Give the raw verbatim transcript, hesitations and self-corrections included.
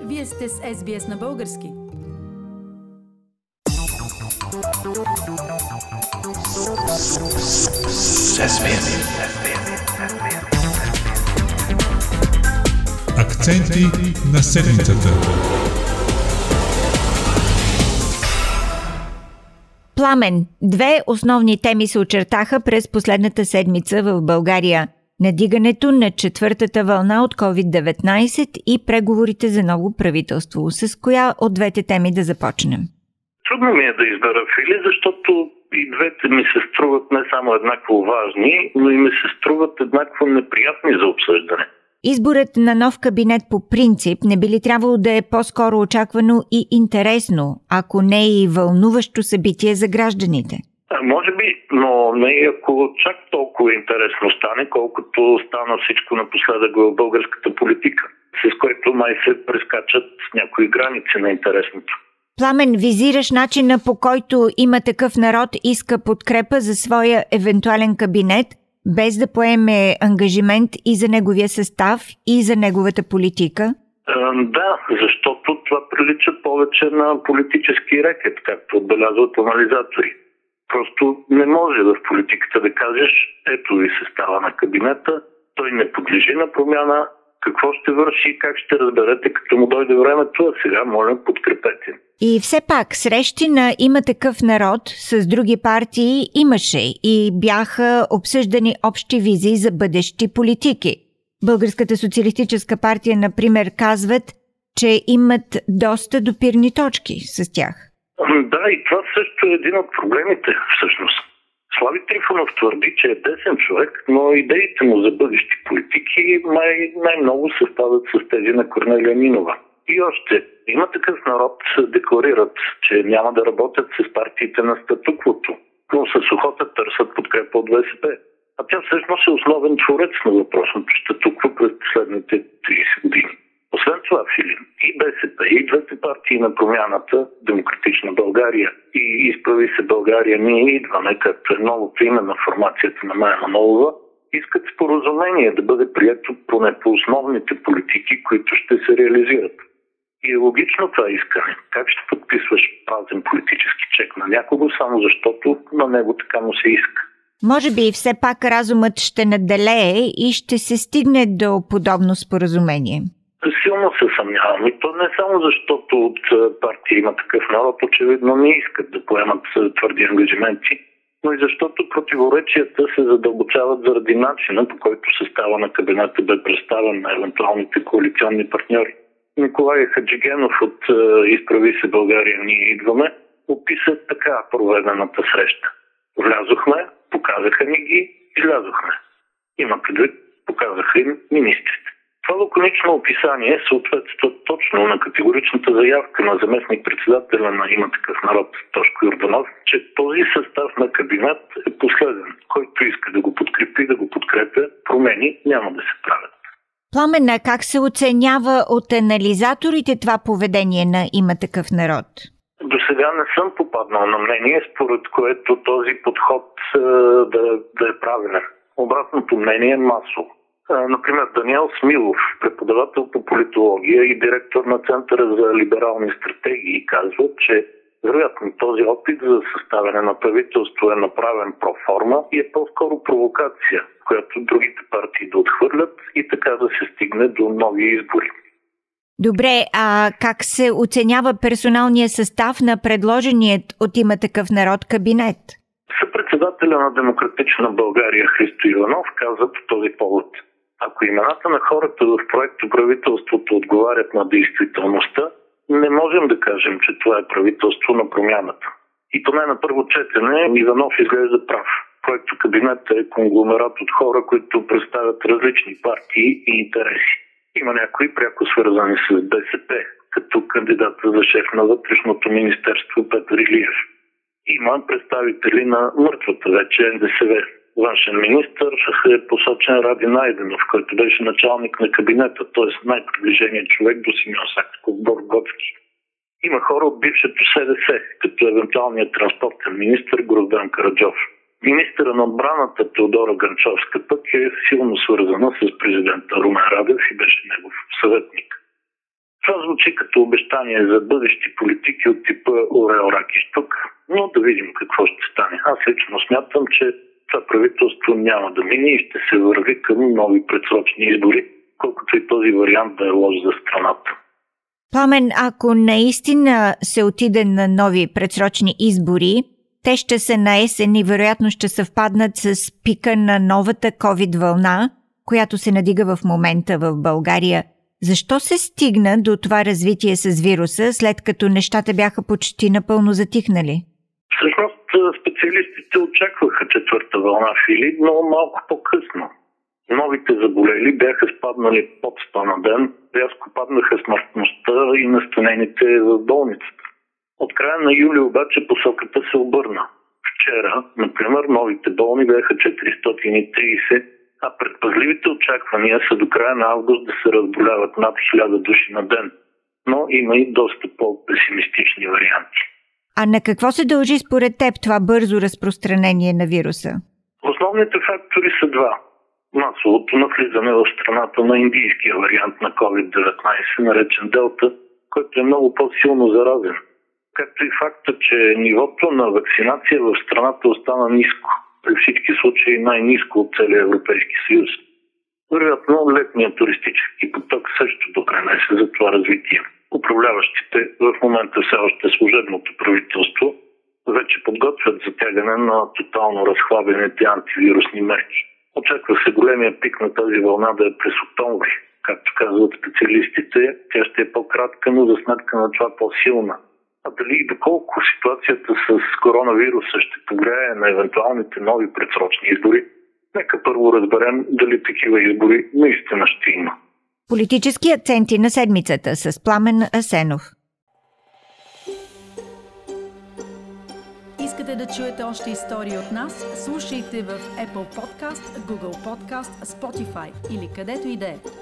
Вие сте с Ес Би Ес на български. Акценти на седмицата. Пламен. Две основни теми се очертаха през последната седмица в България. Надигането на четвъртата вълна от ковид деветнайсет и преговорите за ново правителство. С коя от двете теми да започнем? Трудно ми е да избера, Фили, защото и двете ми се струват не само еднакво важни, но и ми се струват еднакво неприятни за обсъждане. Изборът на нов кабинет по принцип не би ли трябвало да е по-скоро очаквано и интересно, ако не и вълнуващо събитие за гражданите? А, може би, но не и ако чак толкова интересно стане, колкото стана всичко напоследък в българската политика, с което май се прескачат някои граници на интересното. Пламен, визираш начина, по който Има такъв народ иска подкрепа за своя евентуален кабинет, без да поеме ангажимент и за неговия състав, и за неговата политика? А, да, защото това прилича повече на политически рекет, както отбелязват анализатори. Просто не може в политиката да кажеш, ето ви състава на кабинета, той не подлежи на промяна, какво ще върши и как ще разберете, като му дойде времето, а сега моля подкрепете. И все пак, срещи на Има такъв народ с други партии имаше и бяха обсъждани общи визии за бъдещи политики. Българската социалистическа партия, например, казват, че имат доста допирни точки с тях. Да, и това също е един от проблемите, всъщност. Слави Трифонов твърди, че е десен човек, но идеите му за бъдещи политики май най-много съвпадат с тези на Корнелия Нинова. И още, Има такъв народ декларират, че няма да работят с партиите на статуквото, но с охота търсят подкрепа от БСП. А тя всъщност е основен творец на въпросното статукво през последните трийсет години. Освен това, Филин, и БСП, и двете партии на промяната, Демократична България и Изправи се България, ние идваме, както е новото име на формацията на Мая Манолова, искат споразумение да бъде прието поне по основните политики, които ще се реализират. И е логично това искане. Как ще подписваш празен политически чек на някого, само защото на него така му се иска? Може би все пак разумът ще наделее и ще се стигне до подобно споразумение. Силно се съмнявам. И то не само защото от партия Има такъв народ, очевидно не искат да поемат твърди ангажименти, но и защото противоречията се задълбочават заради начина, по който състава на кабинета бе представен на евентуалните коалиционни партньори. Николай Хаджигенов от Изправи се България, ние идваме, описа така проведената среща. Влязохме, показаха ни ги, излязохме. Има предвид, показаха им министрите. Това лаконично описание съответства точно на категоричната заявка на заместник-председателя на Има такъв народ Тошко Йорданов, че този състав на кабинет е последен. Който иска да го подкрепи, да го подкрепя, промени няма да се правят. Пламена, как се оценява от анализаторите това поведение на Има такъв народ? До сега не съм попаднал на мнение, според което този подход е, да, да е правилен. Обратното мнение е масово. Например, Даниел Смилов, преподавател по политология и директор на Центъра за либерални стратегии, казва, че вероятно този опит за съставяне на правителство е направен проформа и е по-скоро провокация, която другите партии да отхвърлят и така да се стигне до нови избори. Добре, а как се оценява персоналния състав на предложеният от Има такъв народ кабинет? Съпредседателя на Демократична България Христо Иванов каза по този повод: ако имената на хората в проекто правителството отговарят на действителността, не можем да кажем, че това е правителство на промяната. И поне на първо четене Иванов изглежда прав. Проекто кабинетът е конгломерат от хора, които представят различни партии и интереси. Има някои пряко свързани с БСП, като кандидата за шеф на вътрешното министерство Петър Илиев. Има представители на мъртвата вече Ен Де Се Ве. Външен министър е посочен Ради Найденов, който беше началник на кабинета, т.е. най-приближеният човек до Симеон Саксков-Боргоцки. Има хора от бившето Се Де Се, като евентуалният транспортен министър Гроздан Караджов. Министъра на отбраната Теодора Ганчовска пък е силно свързана с президента Румен Радев и беше негов съветник. Това звучи като обещание за бъдещи политики от типа Орел Ракищук, но да видим какво ще стане. Аз лично смятам, че това правителство няма да мине и ще се върви към нови предсрочни избори, колкото и този вариант да е лош за страната. Пламен, ако наистина се отиде на нови предсрочни избори, те ще са на есен и вероятно ще съвпаднат с пика на новата ковид вълна, която се надига в момента в България. Защо се стигна до това развитие с вируса, след като нещата бяха почти напълно затихнали? Всъщност специалистите очакваха четвърта вълна, Филип, но малко по-късно. Новите заболели бяха спаднали под сто на ден, рязко паднаха смъртността и настанените в болницата. От края на юли обаче посоката се обърна. Вчера, например, новите болни бяха четиристотин и трийсет, а предпазливите очаквания са до края на август да се разболяват над хиляда души на ден. Но има и доста по-песимистични варианти. А на какво се дължи според теб това бързо разпространение на вируса? Основните фактори са два. Масовото навлизане в страната на индийския вариант на ковид деветнайсет, наречен Делта, който е много по-силно заразен. Както и факта, че нивото на вакцинация в страната остана ниско. При всички случаи най-ниско от целия Европейски съюз. Вероятно, летният туристически поток също допринесе за това развитие. Управляващите, в момента все още служебното правителство, вече подготвят затягане на тотално разхлабените антивирусни мерки. Очаква се големия пик на тази вълна да е през октомври. Както казват специалистите, тя ще е по-кратка, но за сметка на това по-силна. А дали и доколко ситуацията с коронавируса ще повлияе на евентуалните нови предсрочни избори, нека първо разберем дали такива избори наистина ще има. Политически акценти на седмицата с Пламен Асенов. Искате да чуете още истории от нас? Слушайте в Apple Podcast, Google Podcast, Spotify или където и да е.